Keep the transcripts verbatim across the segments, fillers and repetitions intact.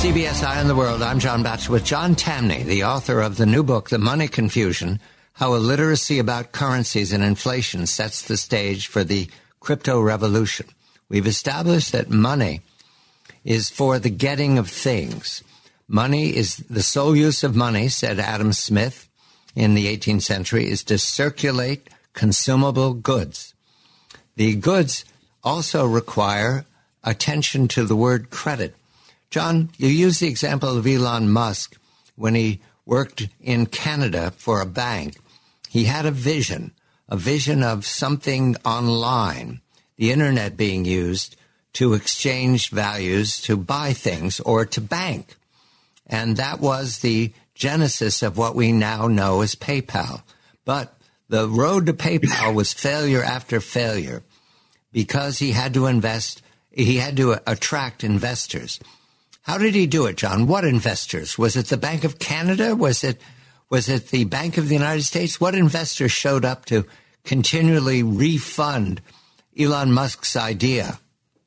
C B S Eye on the World. I'm John Batchelor with John Tamny, the author of the new book, The Money Confusion, How Illiteracy About Currencies and Inflation Sets the Stage for the Crypto Revolution. We've established that money is for the getting of things. Money is the sole use of money, said Adam Smith in the eighteenth century, is to circulate consumable goods. The goods also require attention to the word credit. John, you use the example of Elon Musk when he worked in Canada for a bank. He had a vision, a vision of something online, the internet being used to exchange values, to buy things, or to bank. And that was the genesis of what we now know as PayPal. But the road to PayPal was failure after failure because he had to invest, he had to attract investors. How did he do it, John? What investors? Was it the Bank of Canada? Was it was it the Bank of the United States? What investors showed up to continually refund Elon Musk's idea?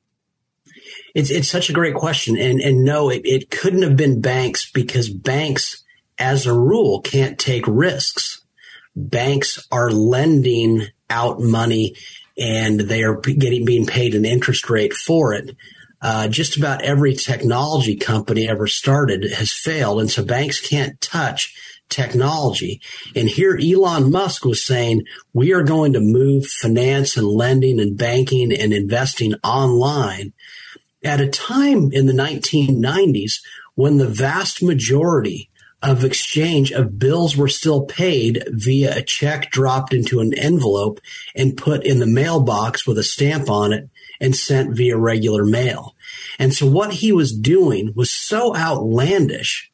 It's it's such a great question. And and no, it, it couldn't have been banks, because banks, as a rule, can't take risks. Banks are lending out money and they are getting being paid an interest rate for it. Uh, just about every technology company ever started has failed. And so banks can't touch technology. And here Elon Musk was saying, we are going to move finance and lending and banking and investing online at a time in the nineteen nineties when the vast majority of exchange of bills were still paid via a check dropped into an envelope and put in the mailbox with a stamp on it and sent via regular mail. And so what he was doing was so outlandish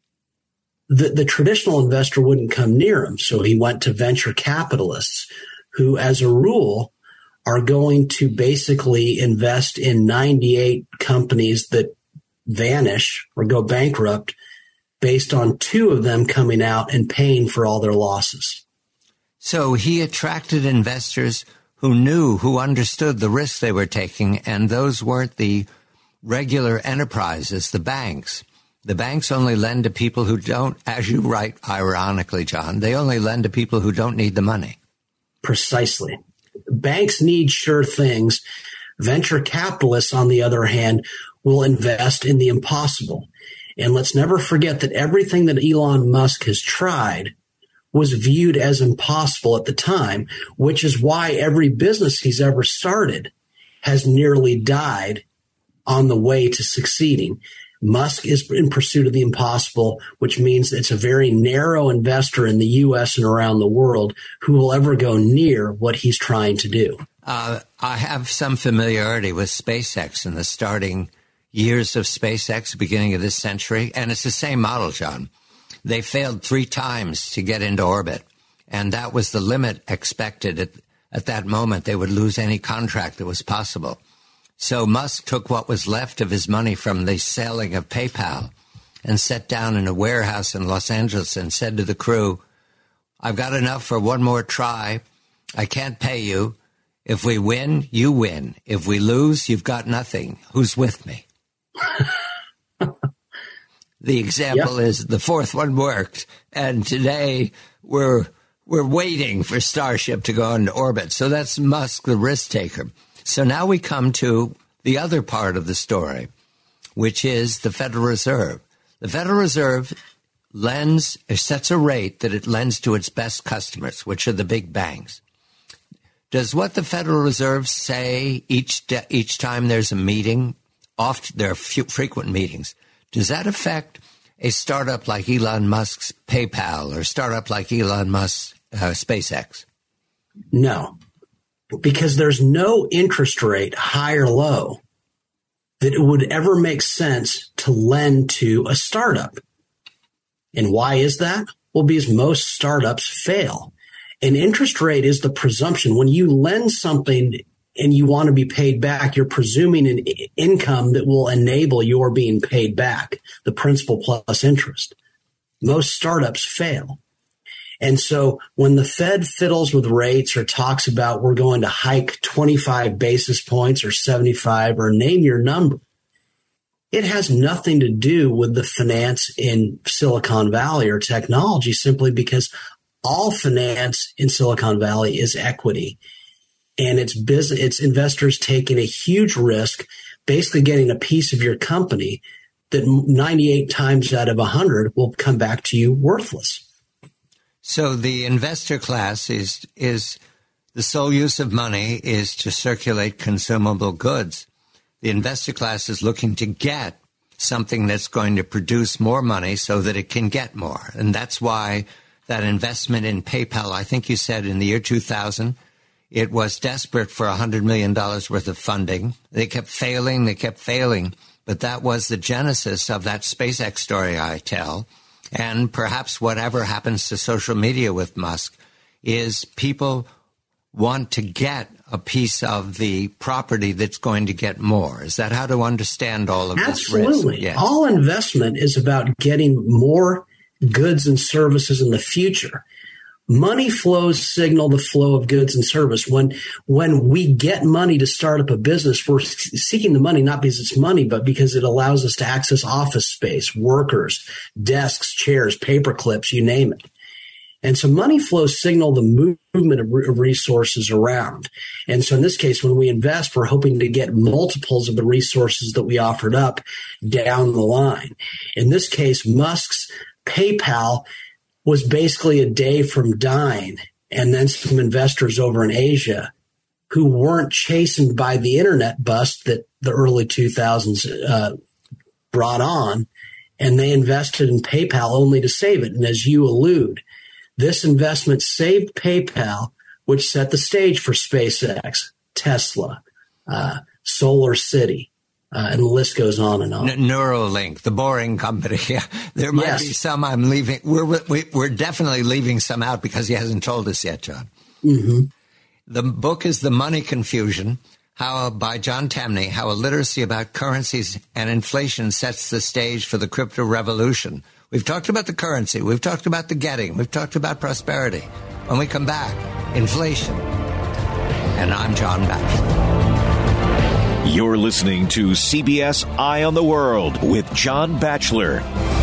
that the traditional investor wouldn't come near him. So he went to venture capitalists who, as a rule, are going to basically invest in ninety-eight companies that vanish or go bankrupt based on two of them coming out and paying for all their losses. So he attracted investors who knew, who understood the risks they were taking, and those weren't the regular enterprises, the banks. The banks only lend to people who don't, as you write ironically, John, they only lend to people who don't need the money. Precisely. Banks need sure things. Venture capitalists, on the other hand, will invest in the impossible. And let's never forget that everything that Elon Musk has tried was viewed as impossible at the time, which is why every business he's ever started has nearly died on the way to succeeding. Musk is in pursuit of the impossible, which means it's a very narrow investor in the U S and around the world who will ever go near what he's trying to do. Uh, I have some familiarity with SpaceX and the starting years of SpaceX, beginning of this century, and it's the same model, John. They failed three times to get into orbit, and that was the limit expected. At, at that moment, they would lose any contract that was possible. So Musk took what was left of his money from the selling of PayPal and sat down in a warehouse in Los Angeles and said to the crew, I've got enough for one more try. I can't pay you. If we win, you win. If we lose, you've got nothing. Who's with me? The example yep. is the fourth one worked, and today we're we're waiting for Starship to go into orbit. So that's Musk, the risk taker. So now we come to the other part of the story, which is the Federal Reserve. The Federal Reserve lends, sets a rate that it lends to its best customers, which are the big banks. Does what the Federal Reserve say each de- each time there's a meeting? Oft there are few, frequent meetings. Does that affect a startup like Elon Musk's PayPal or a startup like Elon Musk's uh, SpaceX? No, because there's no interest rate, high or low, that it would ever make sense to lend to a startup. And why is that? Well, because most startups fail. An interest rate is the presumption. When you lend something and you want to be paid back, you're presuming an income that will enable your being paid back, the principal plus interest. Most startups fail. And so when the Fed fiddles with rates or talks about we're going to hike twenty-five basis points or seventy-five or name your number, It has nothing to do with the finance in Silicon Valley or technology, simply because all finance in Silicon Valley is equity. And it's business, it's investors taking a huge risk, basically getting a piece of your company that ninety-eight times out of one hundred will come back to you worthless. So the investor class is is the sole use of money is to circulate consumable goods. The investor class is looking to get something that's going to produce more money so that it can get more. And that's why that investment in PayPal, I think you said in the year two thousand, it was desperate for one hundred million dollars worth of funding. They kept failing, they kept failing. But that was the genesis of that SpaceX story I tell. And perhaps whatever happens to social media with Musk is people want to get a piece of the property that's going to get more. Is that how to understand all of this risk? Absolutely. Yes. All investment is about getting more goods and services in the future. Money flows signal the flow of goods and service. When when we get money to start up a business, we're seeking the money not because it's money, but because it allows us to access office space, workers, desks, chairs, paper clips, you name it. And so money flows signal the movement of resources around. And so in this case, when we invest, we're hoping to get multiples of the resources that we offered up down the line. In this case, Musk's PayPal was basically a day from dying, and then some investors over in Asia who weren't chastened by the internet bust that the early two thousands uh, brought on, and they invested in PayPal only to save it. And as you allude, this investment saved PayPal, which set the stage for SpaceX, Tesla, uh, Solar City. Uh, and the list goes on and on. N- Neuralink, the boring company. There might yes. be some I'm leaving. We're we, we're definitely leaving some out because he hasn't told us yet, John. Mm-hmm. The book is The Money Confusion, how by John Tamny, how illiteracy about currencies and inflation sets the stage for the crypto revolution. We've talked about the currency. We've talked about the getting. We've talked about prosperity. When we come back, inflation. And I'm John Batchelor. You're listening to C B S Eye on the World with John Batchelor.